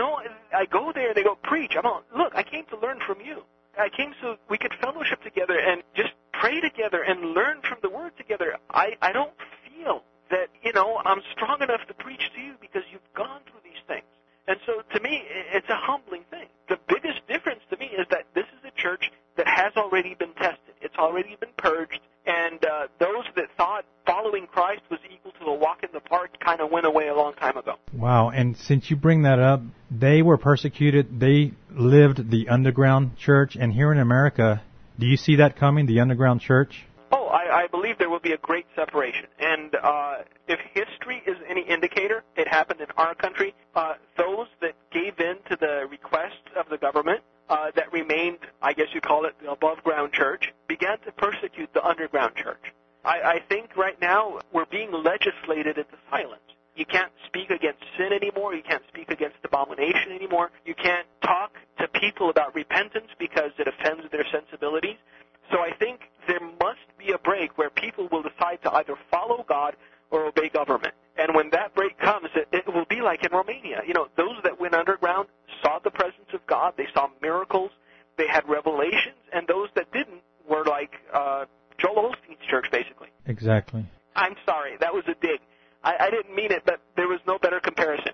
I go there and they go, preach. Look, I came to learn from you. I came so we could fellowship together and just pray together and learn from the Word together. I don't feel that, I'm strong enough to preach to you because you've gone through these things. And so to me, it's a humbling thing. The biggest difference to me is that this is a church that has already been tested. It's already been purged. And those that thought following Christ was equal to a walk in the park kind of went away a long time ago. Wow. And since you bring that up, they were persecuted. They lived the underground church. And here in America, do you see that coming, the underground church? Oh, I believe there will be a great separation. And if history is any indicator, it happened in our country. Those that gave in to the requests of the government that remained, I guess you call it the above-ground church, began to persecute the underground church. I think right now we're being legislated into silence. You can't speak against sin anymore. You can't speak against abomination anymore. You can't talk to people about repentance because it offends their sensibilities. So I think there must be a break where people will decide to either follow God or obey government. And when that break comes, it will be like in Romania. Those that went underground saw the presence of God. They saw miracles. They had revelations. And those that didn't were like Joel Osteen's church, basically. Exactly. I'm sorry. That was a dig. I didn't mean it, but there was no better comparison.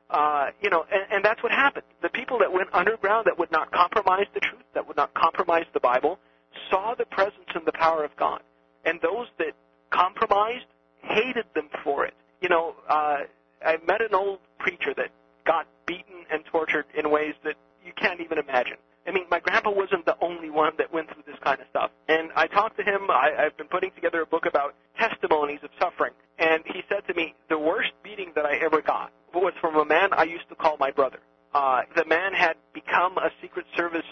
And that's what happened. The people that went underground that would not compromise the truth, that would not compromise the Bible, saw the presence and the power of God. And those that compromised hated them for it. I met an old preacher that got beaten and tortured in ways that you can't even imagine. I mean, my grandpa wasn't the only one that went through this kind of stuff. And I talked to him. I've been putting together a book about testimonies of suffering. And he said to me, the worst beating that I ever got was from a man I used to call my brother. The man had become a Secret Service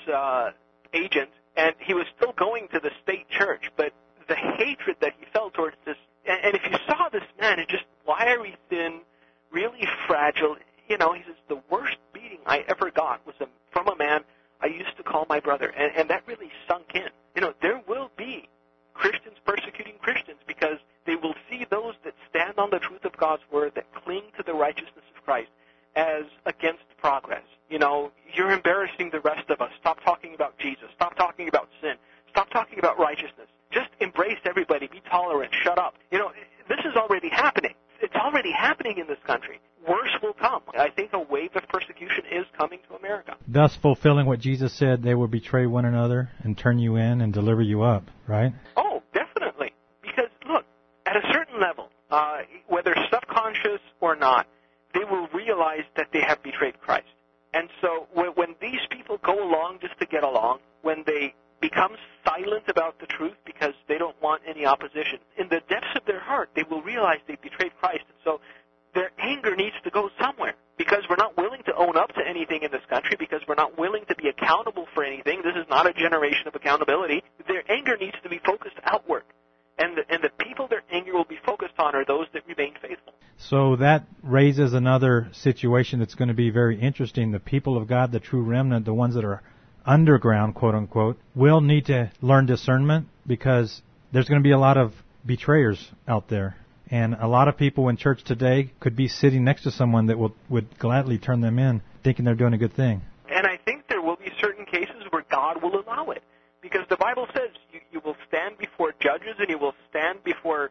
agent, and he was still going to the state church. But the hatred that he felt towards this, and if you saw this man, it's just wiry, thin, really fragile. He says, the worst beating I ever got was from a man I used to call my brother. And that really sunk in. There will be Christians persecuting Christians because they will see those that stand on the truth of God's Word, that cling to the righteousness of Christ, as against progress. You're embarrassing the rest of us. Stop talking about Jesus. Stop talking about sin. Stop talking about righteousness. Just embrace everybody. Be tolerant. Shut up. This is already happening. It's already happening in this country. Worse will come. I think a wave of persecution is coming to America. Thus fulfilling what Jesus said, they will betray one another and turn you in and deliver you up, right? Oh, definitely. Because, look, at a certain level, whether subconscious or not, they will realize that they have betrayed Christ. And so when these people go along just to get along, when they become silent about the truth because they don't want any opposition, in the depths of their heart, they will realize they betrayed Christ. And so their anger needs to go somewhere because we're not willing to own up to anything in this country, because we're not willing to be accountable for anything. This is not a generation of accountability. Their anger needs to be focused outward. And the people their anger will be focused on are those that remain faithful. So that raises another situation that's going to be very interesting. The people of God, the true remnant, the ones that are underground, quote unquote, will need to learn discernment because there's going to be a lot of betrayers out there. And a lot of people in church today could be sitting next to someone that would gladly turn them in, thinking they're doing a good thing. And I think there will be certain cases where God will allow it. Because the Bible says you will stand before judges and you will stand before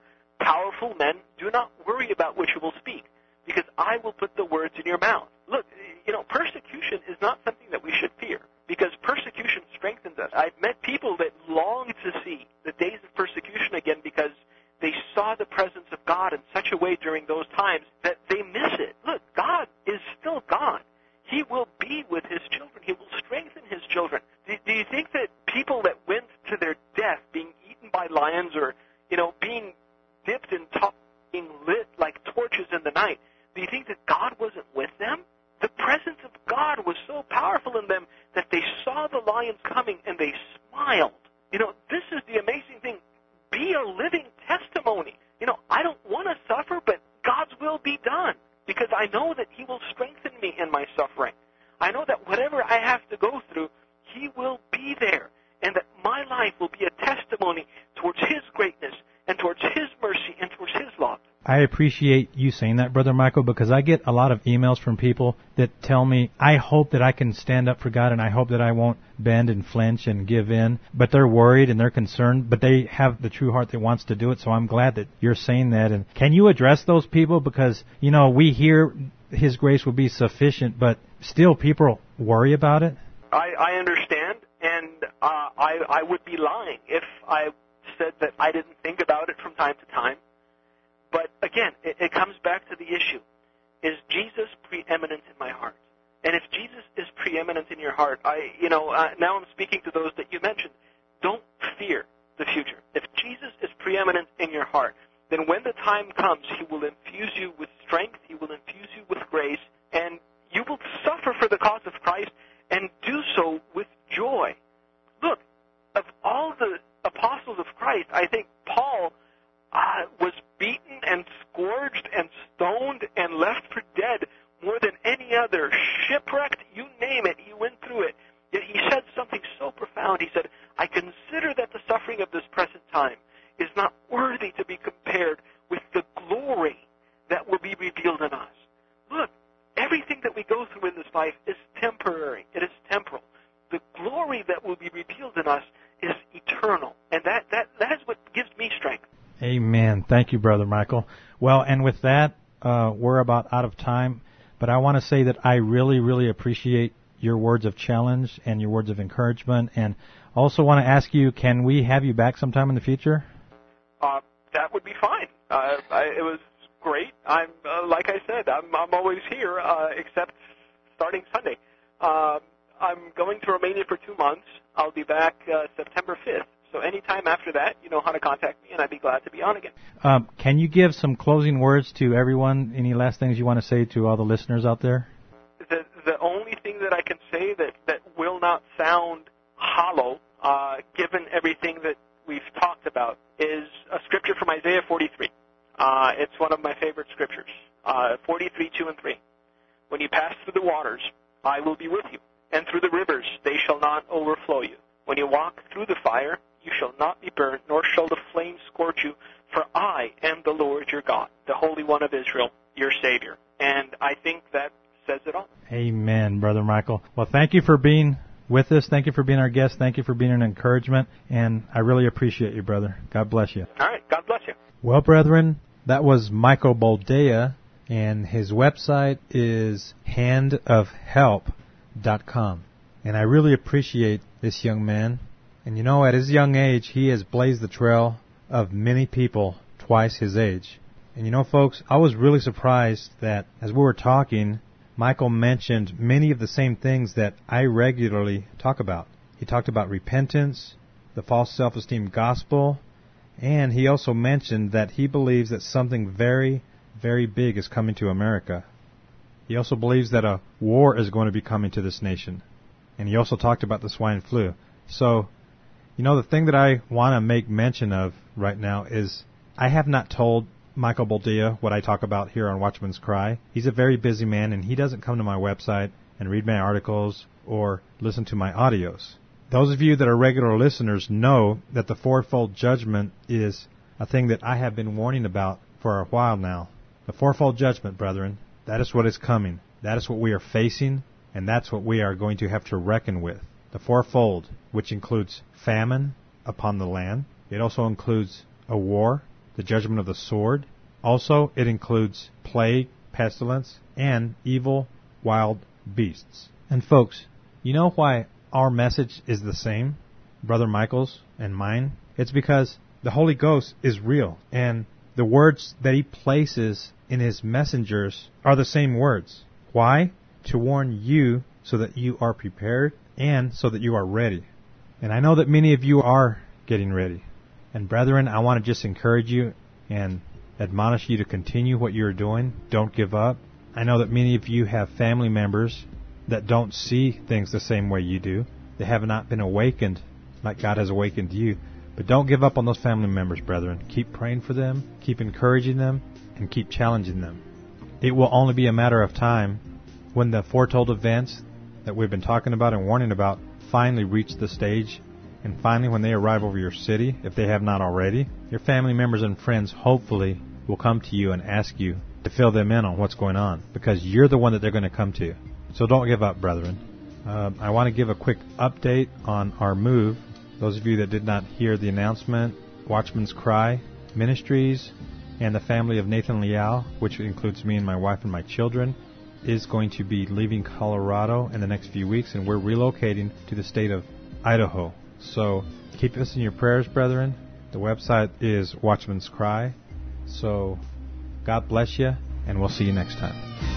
powerful men, do not worry about what you will speak, because I will put the words in your mouth. Look, persecution is not something that we should fear, because persecution strengthens us. I've met people that long to see the days of persecution again because they saw the presence of God in such a way during those times that they miss it. Look, God is still God. He will be with His children. He will strengthen His children. Do you think that people that went to their death being eaten by lions or, being dipped in tar, being lit like torches in the night, do you think that God wasn't with them? The presence of God was so powerful in them that they saw the lions coming and they smiled. This is the amazing thing. Be a living testimony. I don't want to suffer, but God's will be done, because I know that He will strengthen me in my suffering. I know that whatever I have to go through, He will be there, and that my life will be a testimony towards His greatness and towards His mercy and towards His love. I appreciate you saying that, Brother Michael, because I get a lot of emails from people that tell me, I hope that I can stand up for God and I hope that I won't bend and flinch and give in. But they're worried and they're concerned, but they have the true heart that wants to do it. So I'm glad that you're saying that. And can you address those people? Because, we hear His grace will be sufficient, but still people worry about it. I understand, and I would be lying if I said that I didn't think about it from time to time. But again, it comes back to the issue. Is Jesus preeminent in my heart? And if Jesus is preeminent in your heart, now I'm speaking to those that you mentioned. Don't fear the future. If Jesus is preeminent in your heart, then when the time comes, He will infuse you with strength, He will infuse you with grace, and you will suffer for the cause of Christ and do so with joy. Look, of all the apostles of Christ, I think Paul was beaten and scourged and stoned and left for dead more than any other. Shipwrecked, you name it, he went through it. Yet he said something so profound. He said, I consider that the suffering of this present time is not worthy to be compared with the glory that will be revealed in us. Look, everything that we go through in this life is temporary. It is temporal. The glory that will be revealed in us is eternal. And that is what gives me strength. Amen. Thank you, Brother Michael. Well, and with that, we're about out of time. But I want to say that I really, really appreciate your words of challenge and your words of encouragement. And also want to ask you, can we have you back sometime in the future? That would be fine. It was great. I'm like I said, I'm always here, except starting Sunday. I'm going to Romania for 2 months. I'll be back September 5th. So anytime after that, you know how to contact me, and I'd be glad to be on again. Can you give some closing words to everyone? Any last things you want to say to all the listeners out there? The only thing that I can say that will not sound hollow, given everything that we've talked about, is a scripture from Isaiah 43. It's one of my favorite scriptures, 43, 2 and 3. When you pass through the waters, I will be with you, and through the rivers they shall not overflow you. When you walk through the fire, you shall not be burned, nor shall the flames scorch you, for I am the Lord your God, the Holy One of Israel, your Savior. And I think that says it all. Amen, Brother Michael. Well, thank you for being with us. Thank you for being our guest. Thank you for being an encouragement. And I really appreciate you, brother. God bless you. All right. God bless you. Well, brethren, that was Michael Boldea, and his website is handofhelp.com. And I really appreciate this young man. And at his young age, he has blazed the trail of many people twice his age. And folks, I was really surprised that as we were talking, Michael mentioned many of the same things that I regularly talk about. He talked about repentance, the false self-esteem gospel, and he also mentioned that he believes that something very, very big is coming to America. He also believes that a war is going to be coming to this nation. And he also talked about the swine flu. So, the thing that I want to make mention of right now is I have not told Michael Boldea what I talk about here on Watchman's Cry. He's a very busy man, and he doesn't come to my website and read my articles or listen to my audios. Those of you that are regular listeners know that the fourfold judgment is a thing that I have been warning about for a while now. The fourfold judgment, brethren, that is what is coming. That is what we are facing, and that's what we are going to have to reckon with. The fourfold, which includes famine upon the land. It also includes a war. the judgment of the sword. Also, it includes plague, pestilence, and evil wild beasts. And folks, you know why our message is the same, Brother Michael's and mine? It's because the Holy Ghost is real, and the words that he places in his messengers are the same words. Why? To warn you so that you are prepared and so that you are ready. And I know that many of you are getting ready. And brethren, I want to just encourage you and admonish you to continue what you're doing. Don't give up. I know that many of you have family members that don't see things the same way you do. They have not been awakened like God has awakened you. But don't give up on those family members, brethren. Keep praying for them, keep encouraging them, and keep challenging them. It will only be a matter of time when the foretold events that we've been talking about and warning about finally reach the stage, and finally when they arrive over your city, if they have not already, your family members and friends hopefully will come to you and ask you to fill them in on what's going on, because you're the one that they're going to come to. So don't give up, brethren. I want to give a quick update on our move. Those of you that did not hear the announcement, Watchman's Cry Ministries and the family of Nathan Leal, which includes me and my wife and my children, is going to be leaving Colorado in the next few weeks, and we're relocating to the state of Idaho. So keep us in your prayers, brethren. The website is Watchman's Cry. So God bless you, and we'll see you next time.